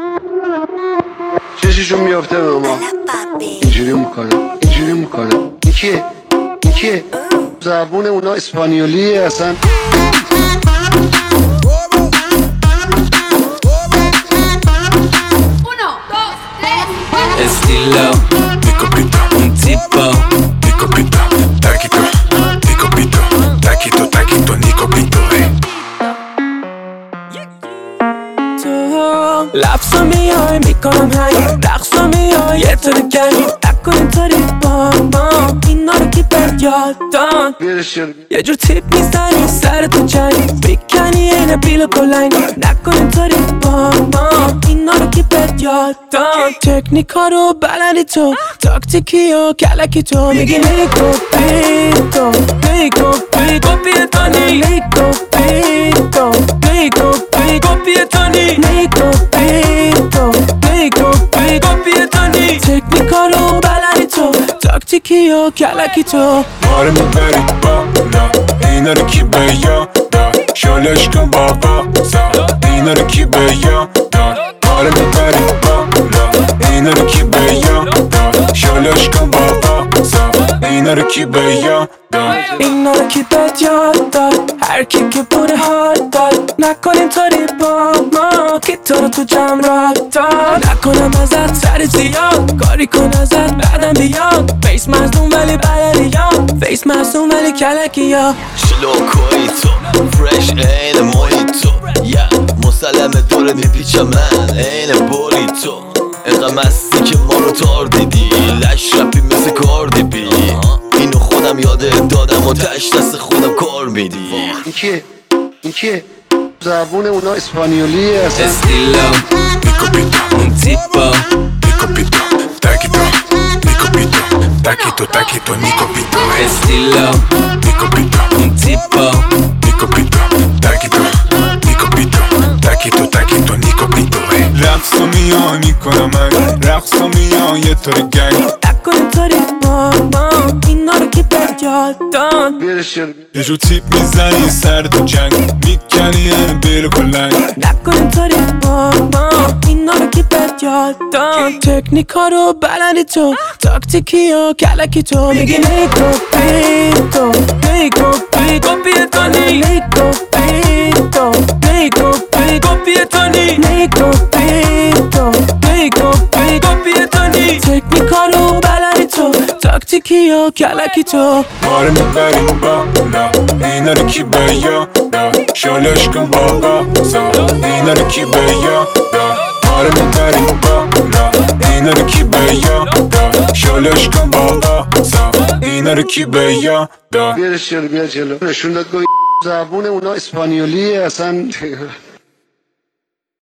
چششون میافته به ما اینجوری میکنه یکیه زبون اونا اسپانیولیه اصلا. Estilo, mi copito, un tipo, mi copito, taquito, mi copito, taquito, taquito, mi copito, لبسا میای میکنم هنگ رقصا میای یه تو دگنی نکن اینطوری با ما اینا رو کی بهت یاد داد یه جور تیپ میزنی سر تو جنگ بیکنی اینه بیل کلنگ نکن اینطوری با ما اینا رو کی بهت یاد داد تکنیکا رو بلدی تو تاکتیکی و کلکی تو میگی لیکوپیتو پیتونی لیکوپیتو پیتونی تکنیکا رو بلدی تو تاکتیکی و کلکی تو آره میبری بالا اینا رو کی به یاد داد شالش کن بابا اینا رو کی به یاد داد آره میبری بالا اینا رو کی به یاد داد شالش کن بابا اینا رو کی به یاد داد اینا رو کی بهت یاد داد هر کی که بوده حال داد نکن اینطوری با ما که تو رو تو جمع را داد نکنم ازت سر زیاد کاری کن ازت بعدم بیاد فیس مصدوم ولی بلدی یاد فیس مصدوم ولی کلکی یا شلوکوی تو فرش این مویتو یا مسلمه دورت میپیچم من این بولی تو اینقدر مستی که ما رو تار دیدی لش رپی مثل کاردی بی اینو خودم یاده دادم و تش دست خودم کار میدی این کیه زبون اونا اسپانیولیه اصلا. Estilo, mi copito, un tipo, mi copito, taquito, mi copito, taquito, taquito, mi copito, estilo, mi copito, un tipo, mi copito, taquito, mi copito, taquito, taquito, mi copito, رقصا میای میکنم من رقصا میای یه طور گنگ نکن اینطوری با ما اینا رو کی بهت یاد داد یه جو تیپ میزنی سر تو جنگ میکنی یه بیل کلنگ نکن اینطوری با ما اینا رو کی بهت یاد داد تکنیکا رو بلدی تو تاکتیکی و کلکی تو میگی لیکوپیتو پیتونی پیتونی تکنیکا رو بلدی تو تاکتیکی و کلکی تو آره میبری بالا اینا رو کی به یاد داد شالش کن بابا اینا رو کی به یاد داد آره میبری بالا اینا رو کی به یاد داد شالش کن بابا اینا رو کی به یاد داد بیا جلو نشون داد زبون اونا اسپانیولیه اصلا.